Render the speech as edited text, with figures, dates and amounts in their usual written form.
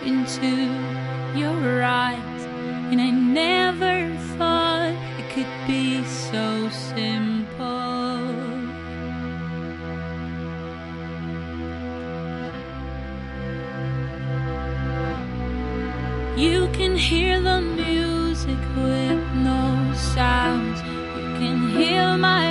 into your eyes, and I never thought it could be so simple. You can hear the music with no sounds. You can hear my